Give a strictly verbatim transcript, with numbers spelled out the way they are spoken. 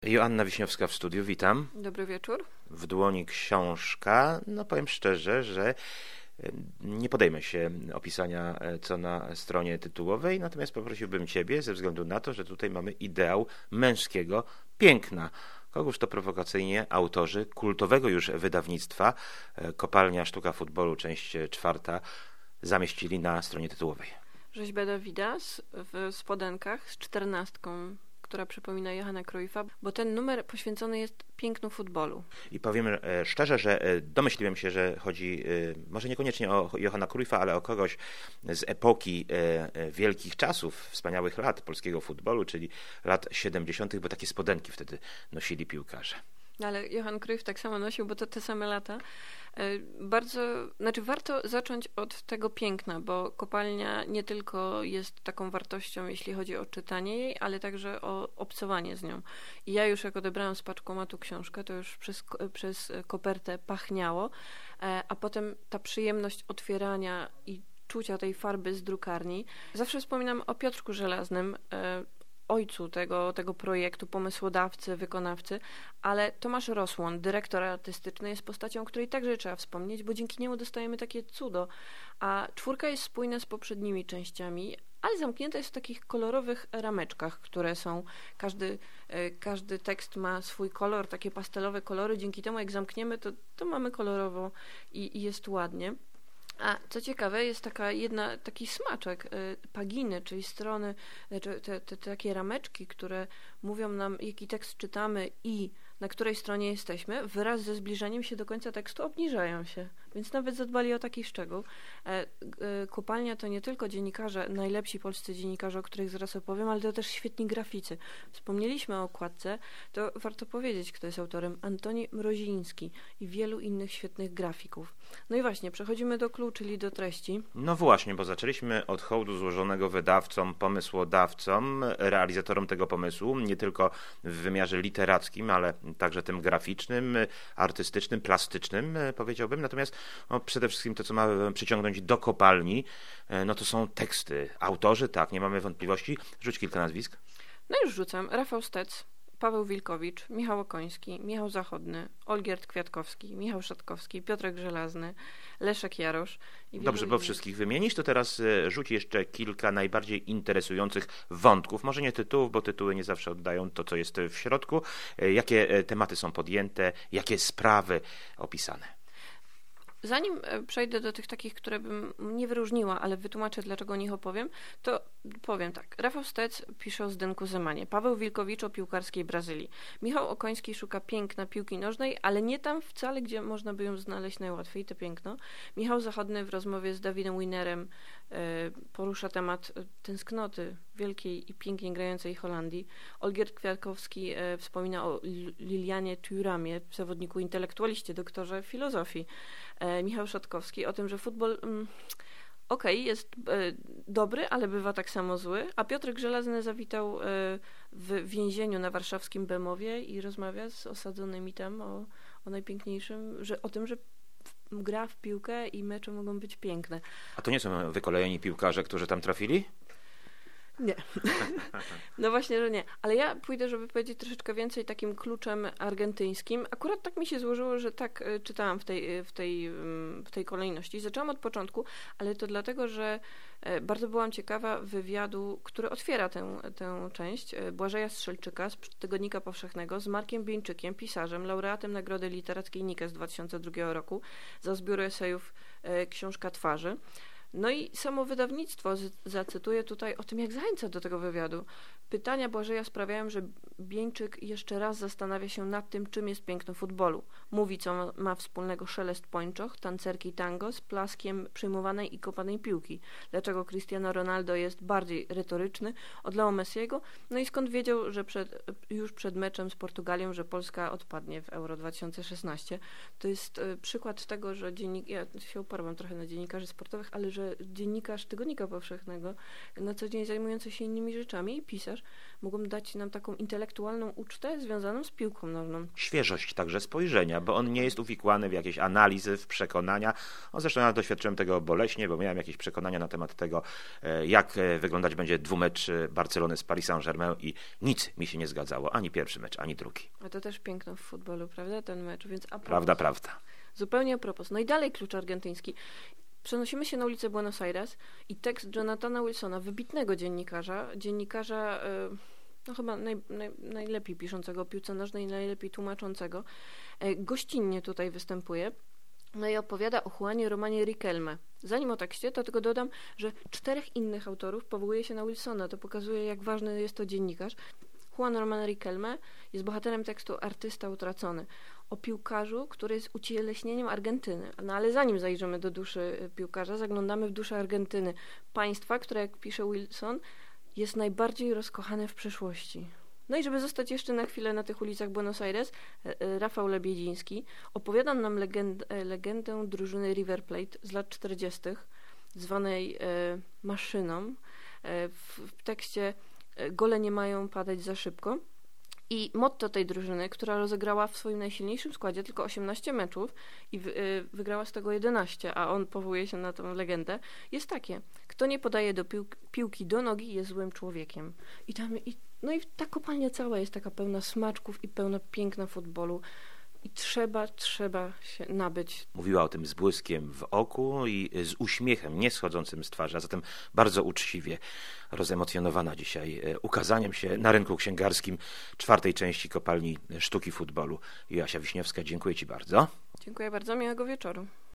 Joanna Wiśniowska w studiu, witam. Dobry wieczór. W dłoni książka. No powiem szczerze, że nie podejmę się opisania, co na stronie tytułowej, natomiast poprosiłbym Ciebie, ze względu na to, że tutaj mamy ideał męskiego piękna. Kogóż to prowokacyjnie autorzy kultowego już wydawnictwa Kopalnia Sztuka Futbolu, część czwarta, zamieścili na stronie tytułowej. Rzeźba Dawida w spodenkach z czternastką, która przypomina Johana Cruyffa, bo ten numer poświęcony jest pięknu futbolu. I powiem szczerze, że domyśliłem się, że chodzi może niekoniecznie o Johana Cruyffa, ale o kogoś z epoki wielkich czasów, wspaniałych lat polskiego futbolu, czyli lat siedemdziesiątych, bo takie spodenki wtedy nosili piłkarze. Ale Johan Cruyff tak samo nosił, bo to te same lata. Bardzo, znaczy warto zacząć od tego piękna, bo kopalnia nie tylko jest taką wartością, jeśli chodzi o czytanie jej, ale także o obcowanie z nią. I ja już jak odebrałam z paczkomatu książkę, to już przez, przez kopertę pachniało, a potem ta przyjemność otwierania i czucia tej farby z drukarni. Zawsze wspominam o Piotrku Żelaznym, ojcu tego, tego projektu, pomysłodawcy, wykonawcy, ale Tomasz Rosłon, dyrektor artystyczny, jest postacią, której także trzeba wspomnieć, bo dzięki niemu dostajemy takie cudo. A czwórka jest spójna z poprzednimi częściami, ale zamknięta jest w takich kolorowych rameczkach, które są, każdy, każdy tekst ma swój kolor, takie pastelowe kolory, dzięki temu jak zamkniemy, to, to mamy kolorowo i, i jest ładnie. A co ciekawe, jest taka jedna, taki smaczek, paginy, czyli strony, te, te, te takie rameczki, które mówią nam, jaki tekst czytamy i na której stronie jesteśmy, wraz ze zbliżaniem się do końca tekstu obniżają się. Więc nawet zadbali o taki szczegół. Kopalnia to nie tylko dziennikarze, najlepsi polscy dziennikarze, o których zaraz opowiem, ale to też świetni graficy. Wspomnieliśmy o okładce, to warto powiedzieć, kto jest autorem. Antoni Mroziński i wielu innych świetnych grafików. No i właśnie, przechodzimy do clou, czyli do treści. No właśnie, bo zaczęliśmy od hołdu złożonego wydawcom, pomysłodawcom, realizatorom tego pomysłu, nie tylko w wymiarze literackim, ale także tym graficznym, artystycznym, plastycznym, powiedziałbym. Natomiast no, przede wszystkim to, co mamy przyciągnąć do kopalni, no to są teksty. Autorzy, tak, nie mamy wątpliwości. Rzuć kilka nazwisk. No już rzucam. Rafał Stec, Paweł Wilkowicz, Michał Okoński, Michał Zachodny, Olgierd Kwiatkowski, Michał Szatkowski, Piotrek Żelazny, Leszek Jarosz. I Dobrze, bo wszystkich wymienisz, to teraz rzuć jeszcze kilka najbardziej interesujących wątków. Może nie tytułów, bo tytuły nie zawsze oddają to, co jest w środku. Jakie tematy są podjęte, jakie sprawy opisane? Zanim przejdę do tych takich, które bym nie wyróżniła, ale wytłumaczę, dlaczego o nich opowiem, to powiem tak. Rafał Stec pisze o Zdenku Zemanie, Paweł Wilkowicz o piłkarskiej Brazylii, Michał Okoński szuka piękna piłki nożnej, ale nie tam wcale, gdzie można by ją znaleźć najłatwiej, to piękno. Michał Zachodny w rozmowie z Dawidem Winerem porusza temat tęsknoty wielkiej i pięknie grającej Holandii. Olgierd Kwiatkowski wspomina o Lilianie Thuramie, zawodniku intelektualiście, doktorze filozofii. Michał Szatkowski o tym, że futbol mm, okej, okay, jest e, dobry, ale bywa tak samo zły, a Piotrek Żelazny zawitał e, w więzieniu na warszawskim Bemowie i rozmawia z osadzonymi tam o, o najpiękniejszym, że, o tym, że gra w piłkę i mecze mogą być piękne. A to nie są wykolejeni piłkarze, którzy tam trafili? Nie. No właśnie, że nie. Ale ja pójdę, żeby powiedzieć troszeczkę więcej takim kluczem argentyńskim. Akurat tak mi się złożyło, że tak czytałam w tej, w tej, w tej kolejności. Zaczęłam od początku, ale to dlatego, że bardzo byłam ciekawa wywiadu, który otwiera tę, tę część, Błażeja Strzelczyka z Tygodnika Powszechnego z Markiem Bieńczykiem, pisarzem, laureatem Nagrody Literackiej Nike z dwa tysiące drugiego roku za zbiór esejów Książka Twarzy. No i samo wydawnictwo zacytuję tutaj o tym, jak zachęca do tego wywiadu. Pytania Błażeja sprawiają, że Bieńczyk jeszcze raz zastanawia się nad tym, czym jest piękno futbolu. Mówi, co ma wspólnego szelest pończoch, tancerki tango z plaskiem przyjmowanej i kopanej piłki. Dlaczego Cristiano Ronaldo jest bardziej retoryczny od Leo Messiego? No i skąd wiedział, że przed, już przed meczem z Portugalią, że Polska odpadnie w Euro dwa tysiące szesnaście. To jest y, przykład tego, że dziennik... Ja się uparłam trochę na dziennikarzy sportowych, ale że że dziennikarz Tygodnika Powszechnego, na co dzień zajmujący się innymi rzeczami i pisarz, mogą dać nam taką intelektualną ucztę związaną z piłką nożną. Świeżość także spojrzenia, bo on nie jest uwikłany w jakieś analizy, w przekonania. O, zresztą ja doświadczyłem tego boleśnie, bo miałem jakieś przekonania na temat tego, jak wyglądać będzie dwumecz Barcelony z Paris Saint-Germain i nic mi się nie zgadzało. Ani pierwszy mecz, ani drugi. A to też piękno w futbolu, prawda, ten mecz, więc a propos, Prawda, prawda. Zupełnie a propos. No i dalej klucz argentyński. Przenosimy się na ulicę Buenos Aires i tekst Jonathana Wilsona, wybitnego dziennikarza, dziennikarza no chyba naj, naj, najlepiej piszącego o piłce nożnej, najlepiej tłumaczącego, gościnnie tutaj występuje. No i opowiada o Juanie Romanie Riquelme. Zanim o tekście, to tylko dodam, że czterech innych autorów powołuje się na Wilsona. To pokazuje, jak ważny jest to dziennikarz. Juan Román Riquelme jest bohaterem tekstu Artysta utracony, o piłkarzu, który jest ucieleśnieniem Argentyny. No ale zanim zajrzymy do duszy piłkarza, zaglądamy w duszę Argentyny. Państwa, które, jak pisze Wilson, jest najbardziej rozkochane w przeszłości. No i żeby zostać jeszcze na chwilę na tych ulicach Buenos Aires, Rafał Lebiedziński opowiada nam legend, legendę drużyny River Plate z lat czterdziestych, zwanej e, maszyną. E, w, w tekście gole nie mają padać za szybko. I motto tej drużyny, która rozegrała w swoim najsilniejszym składzie tylko osiemnaście meczów i wy, y, wygrała z tego jedenaście, a on powołuje się na tę legendę, jest takie: kto nie podaje do pił- piłki do nogi, jest złym człowiekiem. I tam, i, no i ta kopalnia cała jest taka pełna smaczków i pełna piękna futbolu. I trzeba, trzeba się nabyć. Mówiła o tym z błyskiem w oku i z uśmiechem nie schodzącym z twarzy, a zatem bardzo uczciwie rozemocjonowana dzisiaj ukazaniem się na rynku księgarskim czwartej części Kopalni Sztuki Futbolu. Joasia Wiśniewska, dziękuję Ci bardzo. Dziękuję bardzo, miłego wieczoru.